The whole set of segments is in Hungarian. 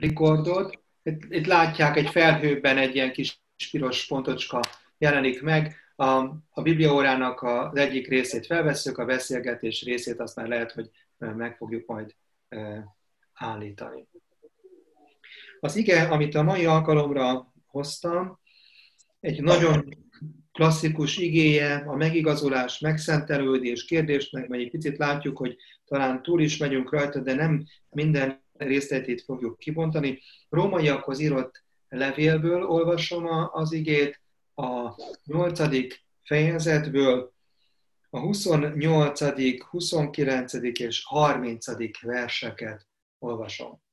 rekordot. Itt látják egy felhőben egy ilyen kis piros pontocska jelenik meg. A bibliaórának az egyik részét felvesszük, a beszélgetés részét azt már lehet, hogy meg fogjuk majd állítani. Az ige, amit a mai alkalomra hoztam, egy nagyon klasszikus igéje, a megigazolás, megszentelődés kérdésnek, mert egy picit látjuk, hogy talán túl is megyünk rajta, de nem minden részletét fogjuk kibontani. Rómaiakhoz írott levélből olvasom az igét, a 8. fejezetből, a 28., 29. és 30. verseket olvasom.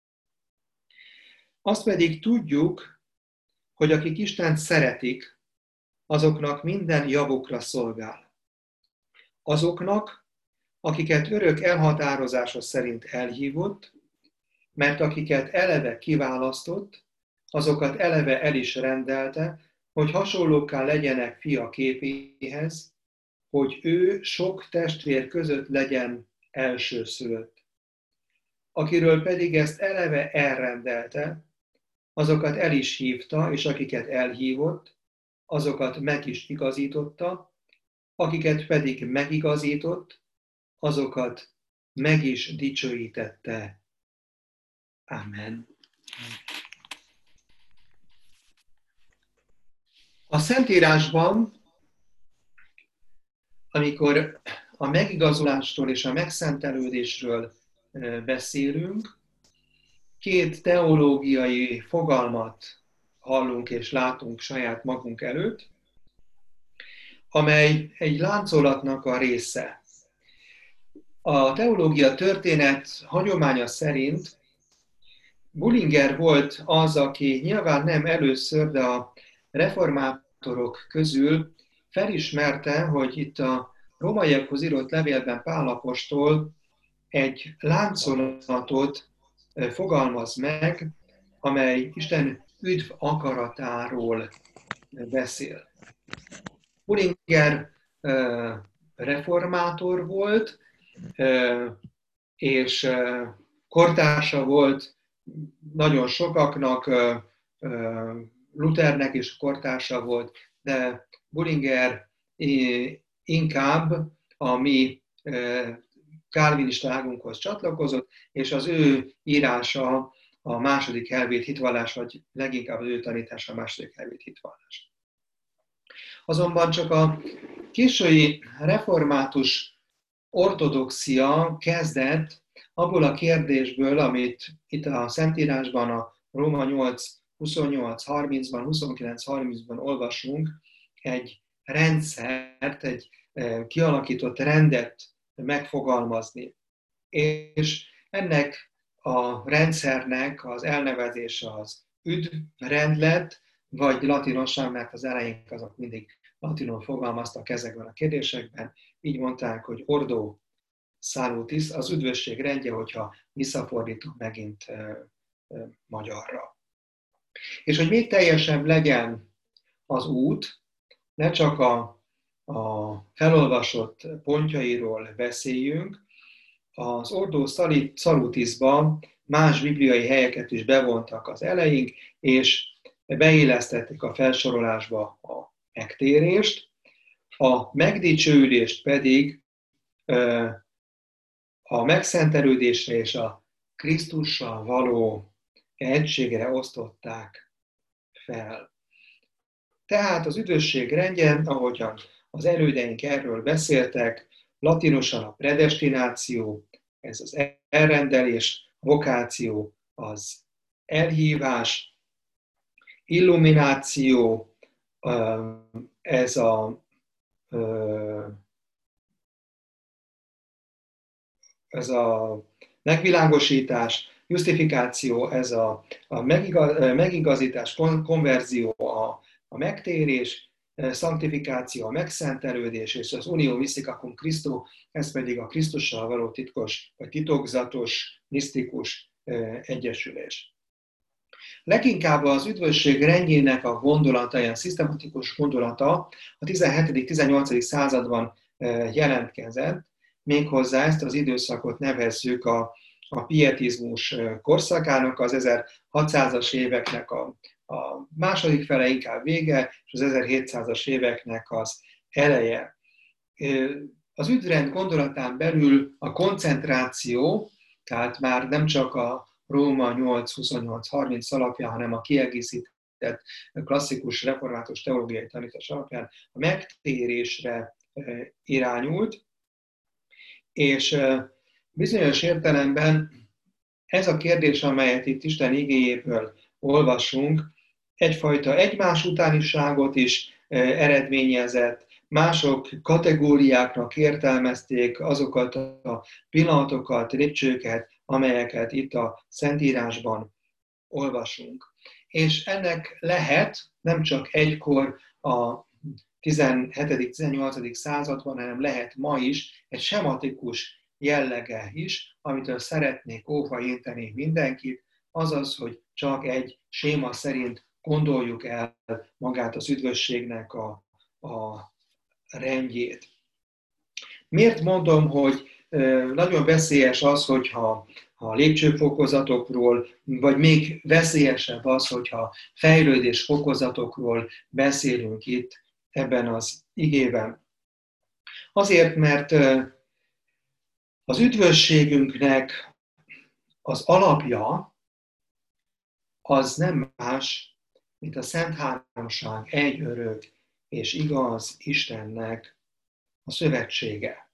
Azt pedig tudjuk, hogy akik Istent szeretik, azoknak minden javukra szolgál. Azoknak, akiket örök elhatározása szerint elhívott, mert akiket eleve kiválasztott, azokat eleve el is rendelte, hogy hasonlókká legyenek fia képéhez, hogy ő sok testvér között legyen elsőszülött. Akiről pedig ezt eleve elrendelte, azokat el is hívta, és akiket elhívott, azokat meg is igazította, akiket pedig megigazított, azokat meg is dicsőítette. Amen. A Szentírásban, amikor a megigazulástól és a megszentelődésről beszélünk, két teológiai fogalmat hallunk és látunk saját magunk előtt, amely egy láncolatnak a része. A teológia történet hagyománya szerint Bullinger volt az, aki nyilván nem először, de a reformátorok közül felismerte, hogy itt a rómaiakhoz írott levélben Pál apostol egy láncolatot fogalmaz meg, amely Isten üdv akaratáról beszél. Bullinger reformátor volt, és kortársa volt nagyon sokaknak, Luthernek is kortársa volt, de Bullinger inkább a mi kálvinista águnkhoz csatlakozott, és az ő írása a második helvét hitvallás, vagy leginkább az ő tanítása a második helvét hitvallás. Azonban csak a késői református ortodoxia kezdett abból a kérdésből, amit itt a Szentírásban, a Róma 8, 28-30-ban, 29-30-ban olvasunk, egy rendszert, egy kialakított rendet megfogalmazni. És ennek a rendszernek az elnevezése az üdvrendlet, vagy latinosan, mert az elején azok mindig latinon fogalmaztak ezekben a kérdésekben, így mondták, hogy ordo salutis, az üdvösség rendje, hogyha visszafordítom megint magyarra. És hogy még teljesebb legyen az út, ne csak a felolvasott pontjairól beszéljünk, az ordo salutisba más bibliai helyeket is bevontak az eleink, és beillesztették a felsorolásba a megtérést, a megdicsőülést pedig a megszentelődésre és a Krisztussal való egységre osztották fel. Tehát az üdvösség rendje, ahogyan az elődeink erről beszéltek, latinosan a predestináció, ez az elrendelés, vokáció, az elhívás, illumináció, ez a megvilágosítás, justifikáció, ez a megigazítás, konverzió, a megtérés, szanktifikáció, a megszentelődés, és az unió mystica cum Christo, ez pedig a Krisztussal való titkos, vagy titokzatos, misztikus egyesülés. Leginkább az üdvösség rendjének a gondolata, ilyen szisztematikus gondolata a 17.-18. században jelentkezett, méghozzá ezt az időszakot nevezzük a a pietizmus korszakának, az 1600-as éveknek a második fele, inkább vége, és az 1700-as éveknek az eleje. Az üdvrend gondolatán belül a koncentráció, tehát már nem csak a Róma 8-28-30 alapján, hanem a kiegészített klasszikus református teológiai tanítás alapján a megtérésre irányult, és bizonyos értelemben ez a kérdés, amelyet itt Isten igéjéből olvasunk, egyfajta egymás utániságot is eredményezett, mások kategóriáknak értelmezték azokat a pillanatokat, lépcsőket, amelyeket itt a Szentírásban olvasunk. És ennek lehet nem csak egykor a 17.-18. században, hanem lehet ma is egy sematikus jellege is, amitől szeretnék óvainteni mindenkit, azaz, hogy csak egy séma szerint gondoljuk el magát az üdvösségnek a rendjét. Miért mondom, hogy nagyon veszélyes az, hogyha lépcsőfokozatokról, vagy még veszélyesebb az, hogyha fejlődés fokozatokról beszélünk itt ebben az igében. Azért, mert az üdvösségünknek az alapja az nem más, mint a Szent Háromság egy örök és igaz Istennek a szövetsége.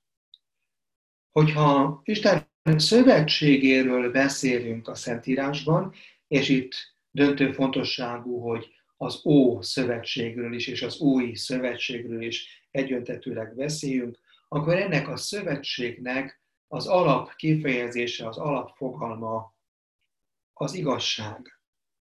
Hogyha Isten szövetségéről beszélünk a Szentírásban, és itt döntő fontosságú, hogy az Ószövetségről is, és az Új Szövetségről is egyöntetűleg beszéljünk, akkor ennek a szövetségnek az alap kifejezése, az alapfogalma az igazság.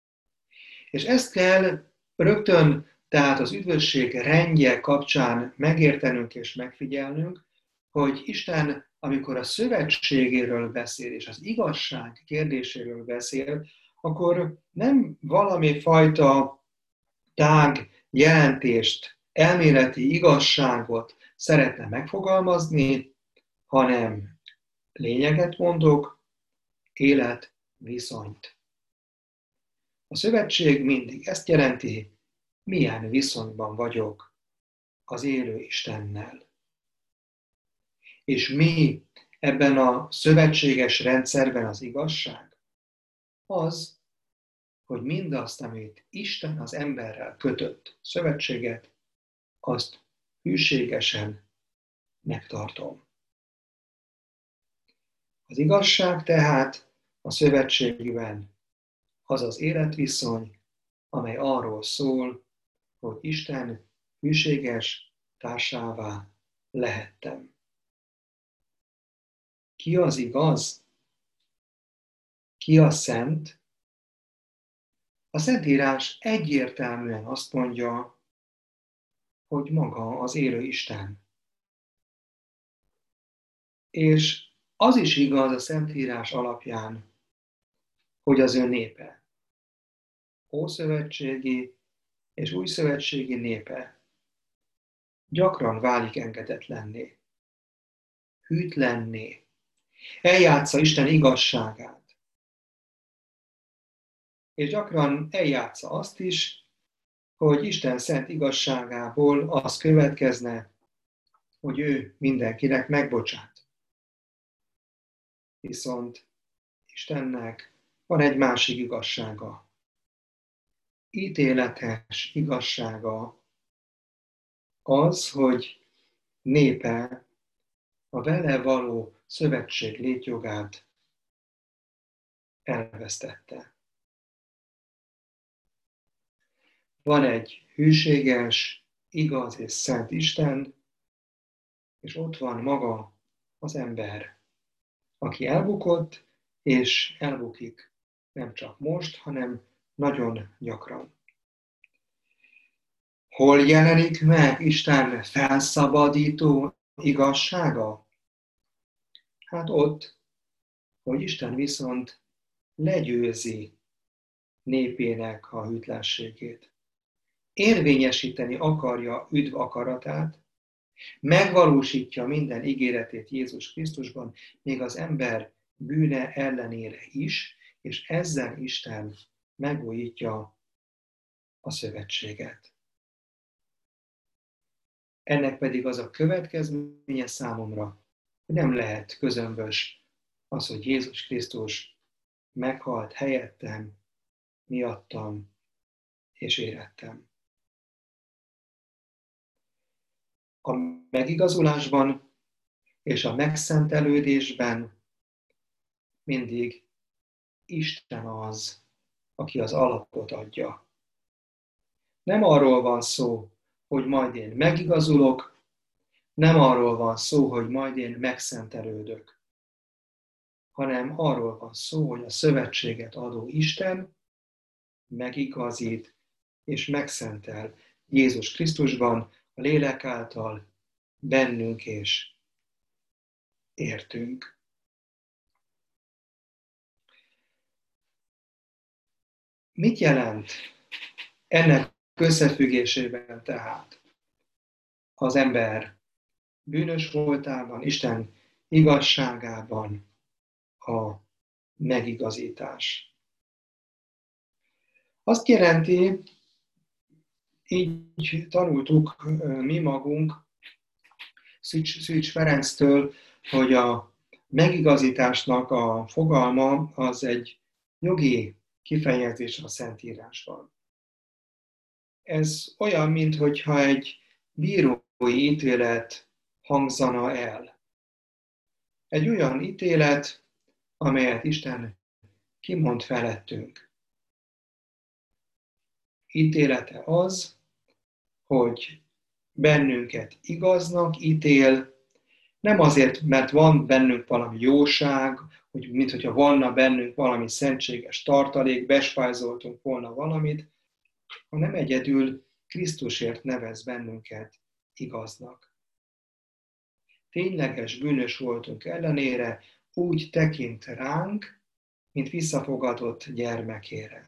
És ezt kell rögtön, tehát az üdvösség rendje kapcsán megértenünk és megfigyelnünk, hogy Isten, amikor a szövetségéről beszél, és az igazság kérdéséről beszél, akkor nem valami fajta tág jelentést, elméleti igazságot szeretne megfogalmazni, hanem lényeget mondok, életviszonyt. A szövetség mindig ezt jelenti, milyen viszonyban vagyok az élő Istennel. És mi ebben a szövetséges rendszerben az igazság? Az, hogy mindazt, amit Isten az emberrel kötött szövetséget, azt hűségesen megtartom. Az igazság tehát a szövetségben az az életviszony, amely arról szól, hogy Isten hűséges társává lehettem. Ki az igaz? Ki a szent? A Szentírás egyértelműen azt mondja, hogy maga az élő Isten. És az is igaz a Szentírás alapján, hogy az ő népe, ószövetségi és újszövetségi népe gyakran válik engedetlenné, hűtlenné, eljátsza Isten igazságát. És gyakran eljátsza azt is, hogy Isten szent igazságából az következne, hogy ő mindenkinek megbocsát. Viszont Istennek van egy másik igazsága. Ítéletes igazsága az, hogy népe a vele való szövetség létjogát elvesztette. Van egy hűséges, igaz és szent Isten, és ott van maga az ember, aki elbukott, és elbukik nem csak most, hanem nagyon gyakran. Hol jelenik meg Isten felszabadító igazsága? Hát ott, hogy Isten viszont legyőzi népének a hűtlenségét. Érvényesíteni akarja üdv akaratát, megvalósítja minden ígéretét Jézus Krisztusban, még az ember bűne ellenére is, és ezzel Isten megújítja a szövetséget. Ennek pedig az a következménye számomra, hogy nem lehet közömbös az, hogy Jézus Krisztus meghalt helyettem, miattam és érettem. A megigazulásban és a megszentelődésben mindig Isten az, aki az alapot adja. Nem arról van szó, hogy majd én megigazulok, nem arról van szó, hogy majd én megszentelődök, hanem arról van szó, hogy a szövetséget adó Isten megigazít és megszentel Jézus Krisztusban, a lélek által bennünk és értünk. Mit jelent ennek összefüggésében tehát az ember bűnös voltában, Isten igazságában a megigazítás? Azt jelenti, így tanultuk mi magunk Szűcs Ferenctől, hogy a megigazításnak a fogalma az egy jogi kifejezés a Szentírásban. Ez olyan, mintha egy bírói ítélet hangzana el. Egy olyan ítélet, amelyet Isten kimond felettünk. Ítélete az, hogy bennünket igaznak ítél, nem azért, mert van bennünk valami jóság, hogy mintha volna bennünk valami szentséges tartalék, bespájzoltunk volna valamit, hanem egyedül Krisztusért nevez bennünket igaznak. Tényleges bűnös voltunk ellenére, úgy tekint ránk, mint visszafogadott gyermekére.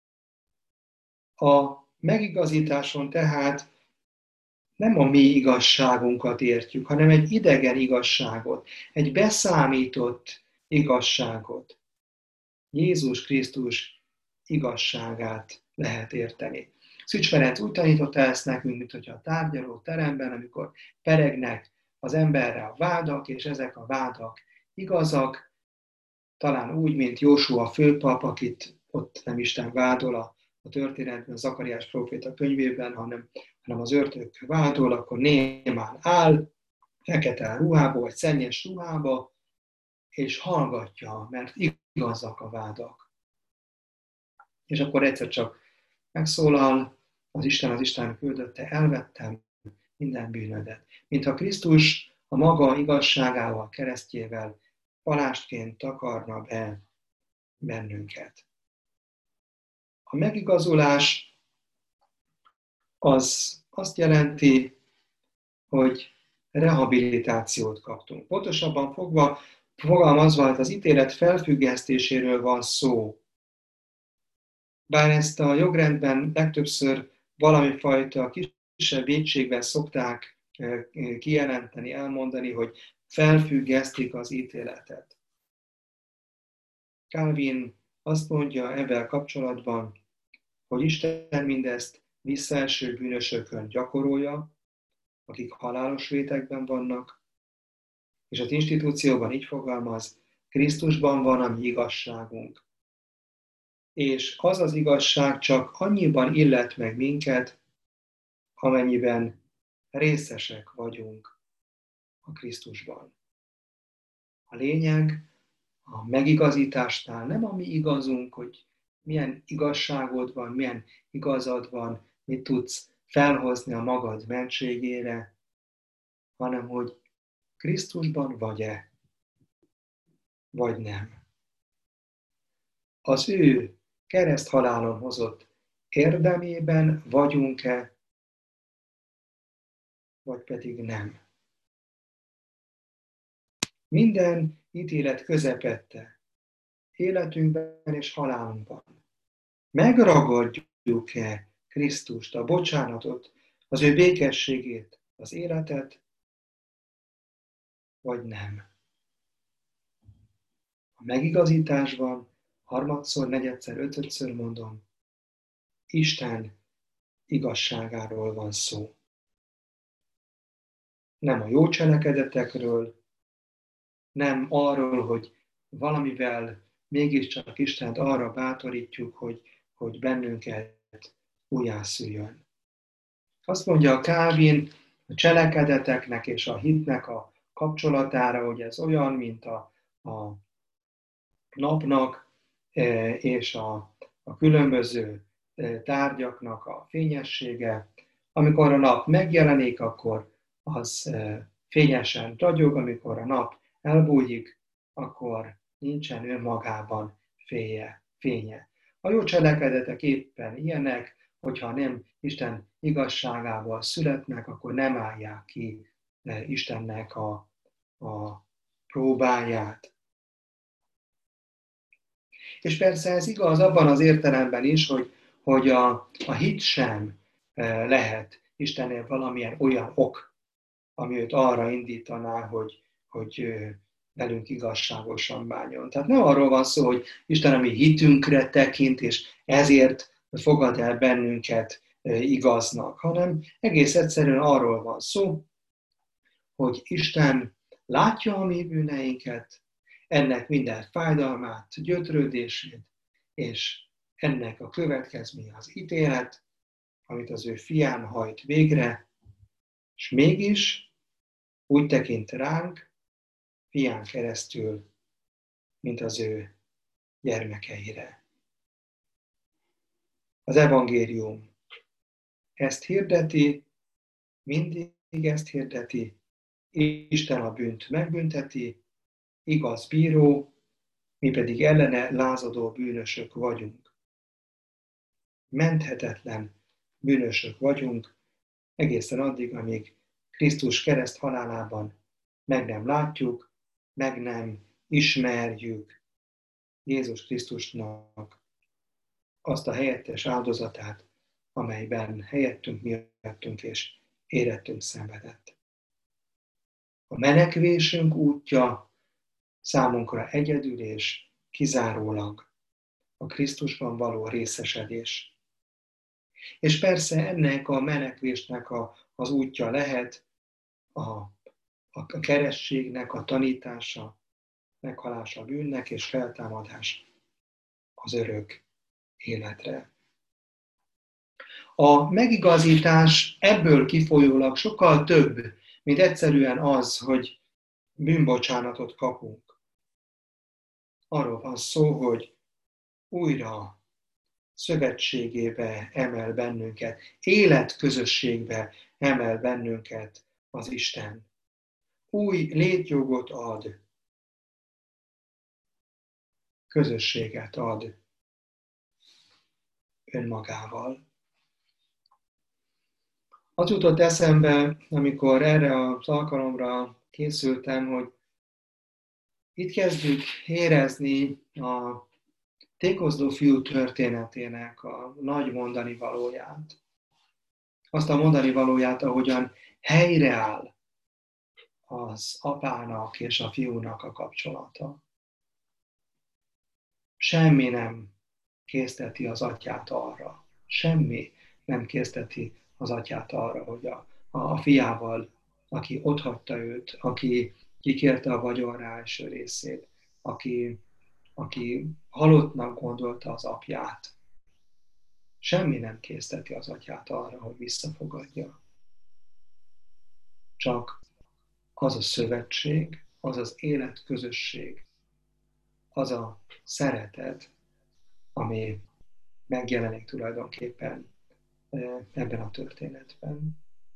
A megigazításon tehát nem a mi igazságunkat értjük, hanem egy idegen igazságot, egy beszámított igazságot. Jézus Krisztus igazságát lehet érteni. Szűcs Ferenc úgy tanította ezt nekünk, mint hogyha a tárgyaló teremben, amikor peregnek az emberre a vádak, és ezek a vádak igazak, talán úgy, mint Jósua főpap, akit ott nem Isten vádol a történetben, Zakariás próféta könyvében, hanem az ördög vádol, akkor Némán áll, fekete ruhába, vagy szennyes ruhába, és hallgatja, mert igazak a vádak. És akkor egyszer csak megszólal, az Isten küldötte, elvettem minden bűnödet. Mintha Krisztus a maga igazságával, keresztjével palástként takarna be bennünket. A megigazulás az azt jelenti, hogy rehabilitációt kaptunk. Pontosabban fogalmazva, az ítélet felfüggesztéséről van szó. Bár ezt a jogrendben legtöbbször valami fajta kisebb vétségben szokták kijelenteni, elmondani, hogy felfüggesztik az ítéletet. Calvin azt mondja ebben kapcsolatban, hogy Isten mindezt visszaeső bűnösökön gyakorolja, akik halálos rétegben vannak, és az institúcióban így fogalmaz, Krisztusban van a mi igazságunk. És az az igazság csak annyiban illet meg minket, amennyiben részesek vagyunk a Krisztusban. A lényeg a megigazításnál nem a mi igazunk, hogy milyen igazságod van, milyen igazad van, mit tudsz felhozni a magad mentségére, hanem hogy Krisztusban vagy-e, vagy nem. Az ő kereszthalálon hozott érdemében vagyunk-e, vagy pedig nem. Minden ítélet közepette, életünkben és halálunkban. Megragadjuk-e Krisztust, a bocsánatot, az ő békességét, az életet, vagy nem. A megigazításban, harmadszor, negyedszer, ötödször mondom, Isten igazságáról van szó. Nem a jó cselekedetekről, nem arról, hogy valamivel mégiscsak Istent arra bátorítjuk, hogy bennünket újjászüljön. Azt mondja a Calvin a cselekedeteknek és a hitnek a kapcsolatára, hogy ez olyan, mint a napnak és a különböző tárgyaknak a fényessége. Amikor a nap megjelenik, akkor az fényesen ragyog, amikor a nap elbújik, akkor nincsen önmagában fénye. A jó cselekedetek éppen ilyenek, hogyha nem Isten igazságával születnek, akkor nem állják ki Istennek a próbáját. És persze ez igaz abban az értelemben is, hogy a hit sem lehet Istennél valamilyen olyan ok, ami őt arra indítaná, hogy velünk igazságosan bánjon. Tehát nem arról van szó, hogy Isten a mi hitünkre tekint, és ezért fogad el bennünket igaznak, hanem egész egyszerűen arról van szó, hogy Isten látja a mi bűneinket, ennek minden fájdalmát, gyötrődését, és ennek a következménye az ítélet, amit az ő fián hajt végre, és mégis úgy tekint ránk, fián keresztül, mint az ő gyermekeire. Az evangélium ezt hirdeti, mindig ezt hirdeti, Isten a bűnt megbünteti, igaz bíró, mi pedig ellene lázadó bűnösök vagyunk. Menthetetlen bűnösök vagyunk, egészen addig, amíg Krisztus kereszt halálában meg nem látjuk, meg nem ismerjük Jézus Krisztusnak azt a helyettes áldozatát, amelyben helyettünk, miattunk és érettünk szenvedett. A menekvésünk útja számunkra egyedül és kizárólag a Krisztusban való részesedés. És persze ennek a menekvésnek az útja lehet a kerességnek a tanítása, meghalása a bűnnek és feltámadás az örök életre. A megigazítás ebből kifolyólag sokkal több, mint egyszerűen az, hogy bűnbocsánatot kapunk. Arról van szó, hogy újra szövetségébe emel bennünket, életközösségbe emel bennünket az Isten. Új létjogot ad, közösséget ad önmagával. Az jutott eszembe, amikor erre az alkalomra készültem, hogy itt kezdjük érezni a tékozló fiú történetének a nagy mondani valóját. Azt a mondani valóját, ahogyan helyreáll az apának és a fiúnak a kapcsolata. Semmi nem készteti az atyát arra. Semmi nem készteti az atyát arra, hogy a fiával, aki otthagyta őt, aki kikérte a vagyonra első részét, aki halottnak gondolta az apját. Semmi nem készteti az atyát arra, hogy visszafogadja. Csak az a szövetség, az az életközösség, az a szeretet, ami megjelenik tulajdonképpen ebben a történetben.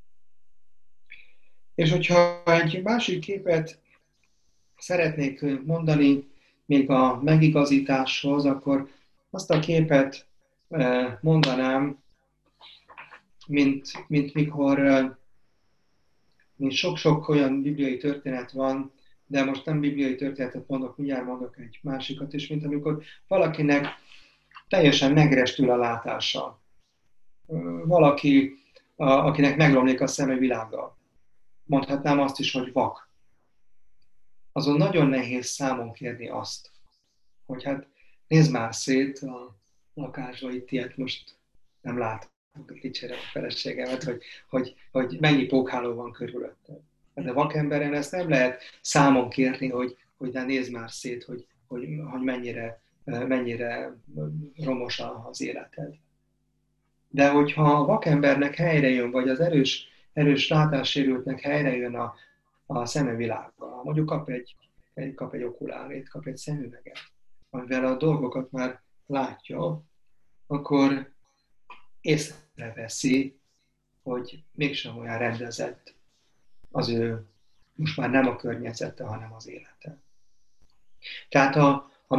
És hogyha egy másik képet szeretnék mondani még a megigazításhoz, akkor azt a képet mondanám, mint mikor mint sok-sok olyan bibliai történet van, de most nem bibliai történetet mondok, mindjárt mondok egy másikat is, mint amikor valakinek teljesen megrestül a látása. Valaki, akinek megromlik a szeme világa. Mondhatnám azt is, hogy vak. Azon nagyon nehéz számon kérni azt, hogy hát nézd már szét a lakásba, itt ilyet most nem látom, dicsérem a feleségemet, hogy mennyi pókháló van körülötted. De vakemberen ezt nem lehet számon kérni, hogy de nézd már szét, hogy mennyire romos az életed. De hogyha a vakembernek helyre jön, vagy az erős látássérültnek helyre jön a szemevilága, mondjuk kap egy okulárét, kap egy szemüveget, amivel a dolgokat már látja, akkor észreveszi, hogy mégsem olyan rendezett az ő most már nem a környezete, hanem az élete. Tehát a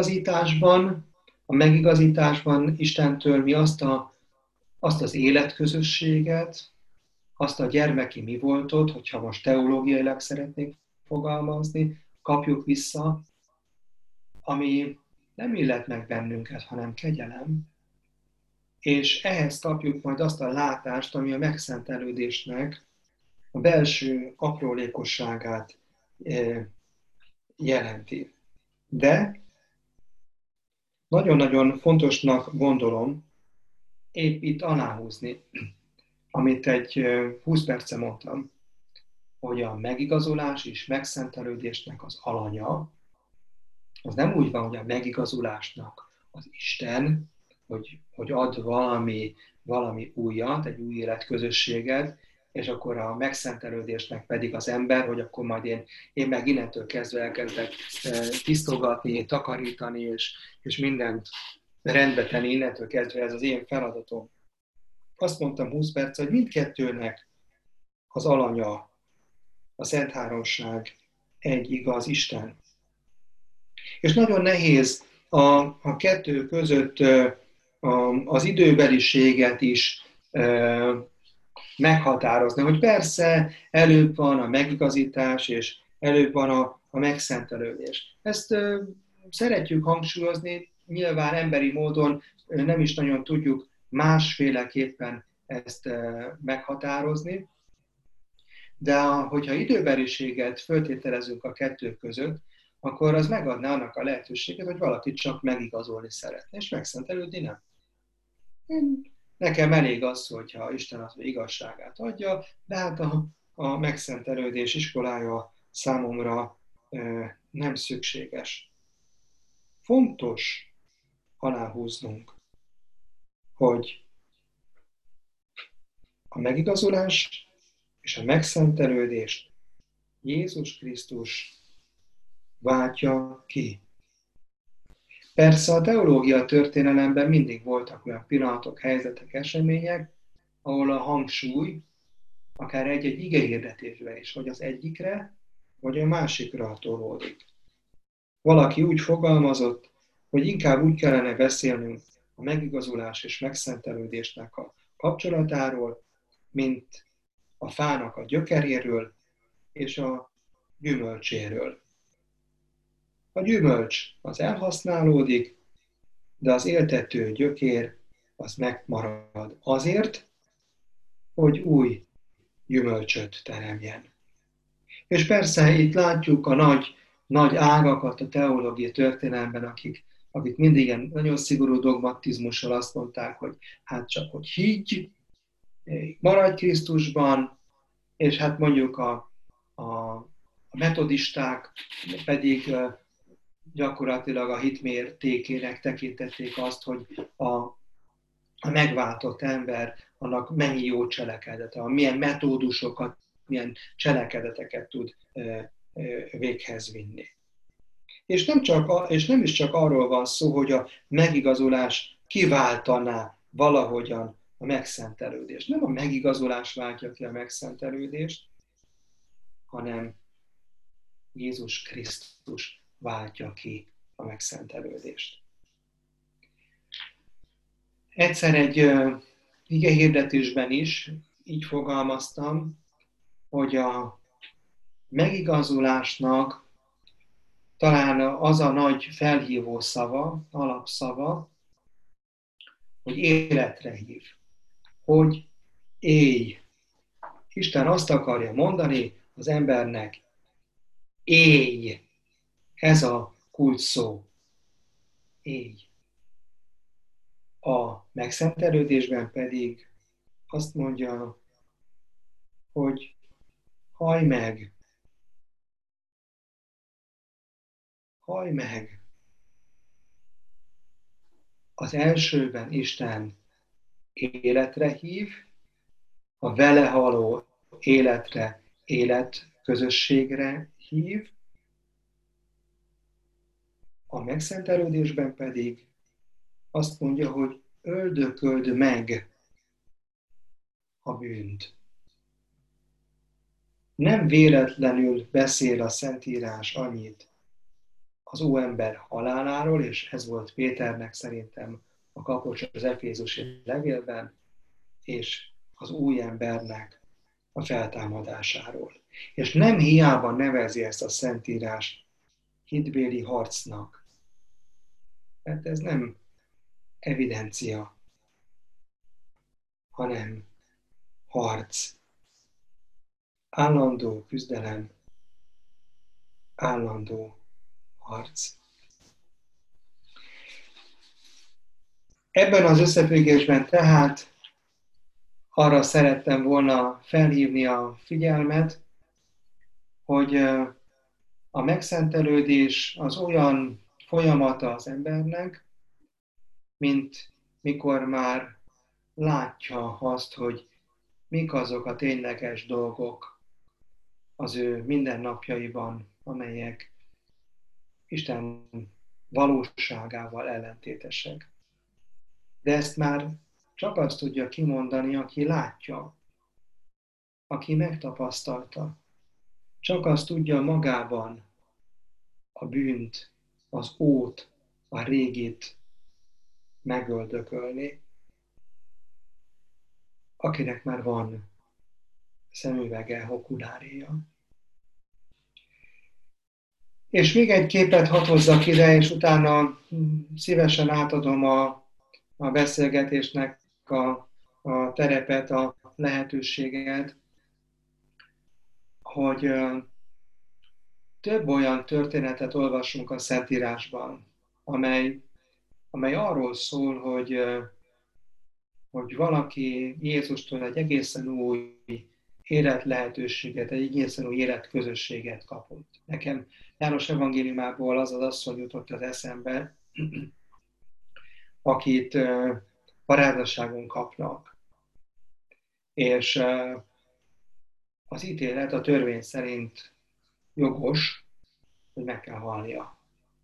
megigazításban Istentől mi azt az életközösséget, azt a gyermeki mi voltot, hogyha most teológiailag szeretnék fogalmazni, kapjuk vissza, ami nem illet meg bennünket, hanem kegyelem, és ehhez kapjuk majd azt a látást, ami a megszentelődésnek a belső aprólékosságát jelenti. De nagyon-nagyon fontosnak gondolom épp itt aláhúzni, amit egy 20 perce mondtam, hogy a megigazolás és megszentelődésnek az alanya, az nem úgy van, hogy a megigazolásnak az Isten, hogy ad valami újat, egy új életközösséget, és akkor a megszentelődésnek pedig az ember, hogy akkor majd én meg innentől kezdve elkezdek tisztogatni, takarítani, és mindent rendbe tenni, innentől kezdve ez az én feladatom. Azt mondtam 20 perc, hogy mindkettőnek az alanya, a Szent Háromság egy igaz Isten. És nagyon nehéz a kettő között az időbeliséget is meghatározni, hogy persze előbb van a megigazítás, és előbb van a megszentelődés. Ezt szeretjük hangsúlyozni, nyilván emberi módon nem is nagyon tudjuk másféleképpen ezt meghatározni, de hogyha időbeliséget föltételezünk a kettő között, akkor az megadná annak a lehetőséget, hogy valakit csak megigazolni szeretne, és megszentelődni nem. Nekem elég az, hogyha Isten az igazságát adja, de hát a megszentelődés iskolája számomra nem szükséges. Fontos aláhúznunk, hogy a megigazolás és a megszentelődést Jézus Krisztus váltja ki. Persze a teológia történelemben mindig voltak olyan pillanatok, helyzetek, események, ahol a hangsúly akár egy-egy igehirdetésben is, vagy az egyikre, vagy a másikra tolódik. Valaki úgy fogalmazott, hogy inkább úgy kellene beszélnünk a megigazulás és megszentelődésnek a kapcsolatáról, mint a fának a gyökeréről és a gyümölcséről. A gyümölcs az elhasználódik, de az éltető gyökér az megmarad azért, hogy új gyümölcsöt teremjen. És persze itt látjuk a nagy ágakat a teológiai történelemben, akik mindig ilyen nagyon szigorú dogmatizmussal azt mondták, hogy hát csak hogy higgy, maradj Krisztusban, és hát mondjuk a metodisták pedig gyakorlatilag a hitmértékének tekintették azt, hogy a megváltott ember annak mennyi jó cselekedete, milyen metódusokat, milyen cselekedeteket tud véghez vinni. És nem is csak arról van szó, hogy a megigazolás kiváltaná valahogyan a megszentelődést. Nem a megigazolás váltja ki a megszentelődést, hanem Jézus Krisztus váltja ki a megszentelődést. Egyszer egy igehirdetésben is így fogalmaztam, hogy a megigazulásnak talán az a nagy felhívó szava, alapszava, hogy életre hív, hogy élj. Isten azt akarja mondani az embernek, élj. Ez a kulcs szó. élj. A megszentelődésben pedig azt mondja, hogy hallj meg, hallj meg. Az elsőben Isten életre hív, a vele való életre, életközösségre hív, a megszentelődésben pedig azt mondja, hogy öldököld meg a bűnt. Nem véletlenül beszél a Szentírás annyit az óember haláláról, és ez volt Péternek szerintem a kapocs az Efézusi levélben, és az új embernek a feltámadásáról. És nem hiába nevezi ezt a Szentírás hitbéli harcnak, mert ez nem evidencia, hanem harc. Állandó küzdelem, állandó harc. Ebben az összefüggésben tehát arra szerettem volna felhívni a figyelmet, hogy a megszentelődés az olyan folyamata az embernek, mint mikor már látja azt, hogy mik azok a tényleges dolgok az ő mindennapjaiban, amelyek Isten valóságával ellentétesek. De ezt már csak azt tudja kimondani, aki látja, aki megtapasztalta. Csak azt tudja magában a bűnt, az ót, a régit megöldökölni, akinek már van szemüvege, okuláréja. És még egy képet hadd hozzak ide, és utána szívesen átadom a beszélgetésnek a terepet, a lehetőséget, hogy több olyan történetet olvasunk a Szentírásban, amely arról szól, hogy valaki Jézustól egy egészen új életlehetőséget, egy egészen új életközösséget kapott. Nekem János evangéliumából az az asszony jutott az eszembe, akit parázasságon kapnak. És az ítélet a törvény szerint jogos, hogy meg kell halnia.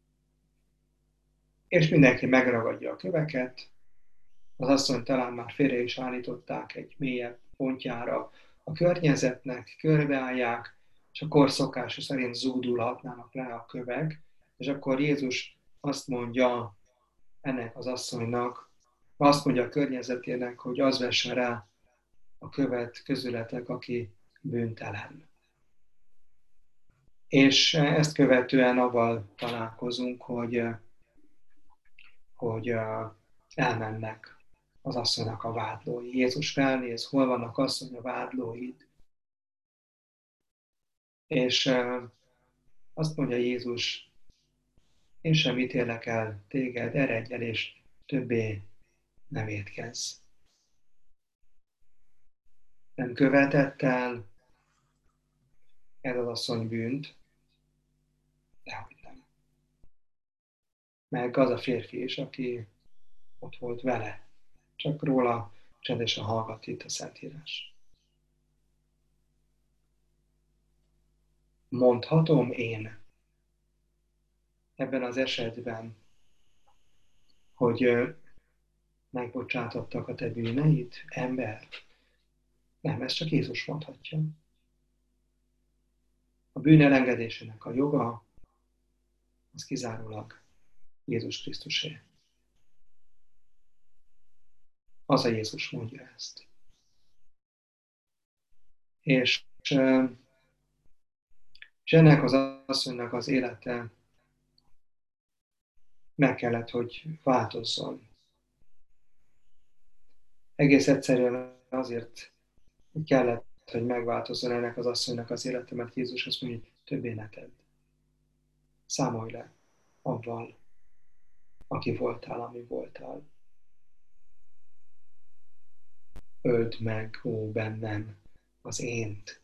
És mindenki megragadja a köveket, az asszony talán már félre is állították egy mélyebb pontjára a környezetnek, körbeállják, és a kor szokása szerint zúdulhatnának rá a kövek, és akkor Jézus azt mondja ennek az asszonynak, azt mondja a környezetének, hogy az vesse rá a követ közületek, aki bűntelen. És ezt követően avval találkozunk, hogy elmennek az asszonynak a vádlói. Jézus felnéz, hol vannak asszony a vádlóid. És azt mondja Jézus, én sem ítélek el téged, eredj el, és többé nem étkezz. Nem követett el ez az asszony bűnt, dehogy nem. Meg az a férfi is, aki ott volt vele. Csak róla csendesen hallgat itt a Szentírás. Mondhatom én ebben az esetben, hogy megbocsátottak a te bűneid, ember? Nem, ezt csak Jézus mondhatja. A bűn elengedésének a joga, az kizárólag Jézus Krisztusé. Az a Jézus mondja ezt. És ennek az asszonynak az élete meg kellett, hogy változzon. Egész egyszerűen azért kellett, hogy megváltozzon ennek az asszonynak az élete, mert Jézus azt mondja, hogy többé ne tedd. Számolj le avval, aki voltál, ami voltál. Öld meg, ó, bennem az ént.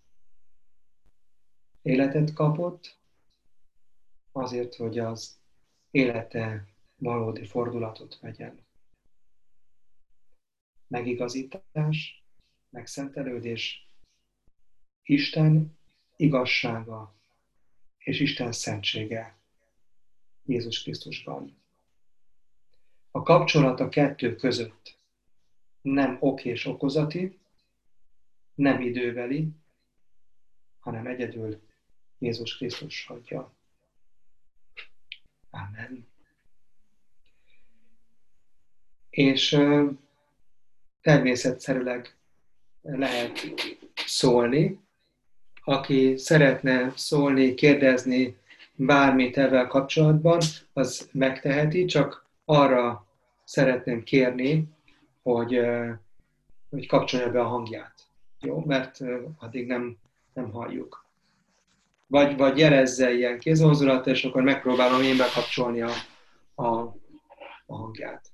Életet kapott, azért, hogy az élete valódi fordulatot vegyen. Megigazítás, megszentelődés, Isten igazsága és Isten szentsége Jézus Krisztusban. A kapcsolat a kettő között nem ok és okozati, nem időbeli, hanem egyedül Jézus Krisztus hagyja. Amen. És természetszerűleg lehet szólni. Aki szeretne szólni, kérdezni bármit ezzel kapcsolatban, az megteheti, csak arra szeretném kérni, hogy kapcsolja be a hangját. Jó? Mert addig nem halljuk. Vagy jelezze ilyen kézmozdulat, és akkor megpróbálom én bekapcsolni a hangját.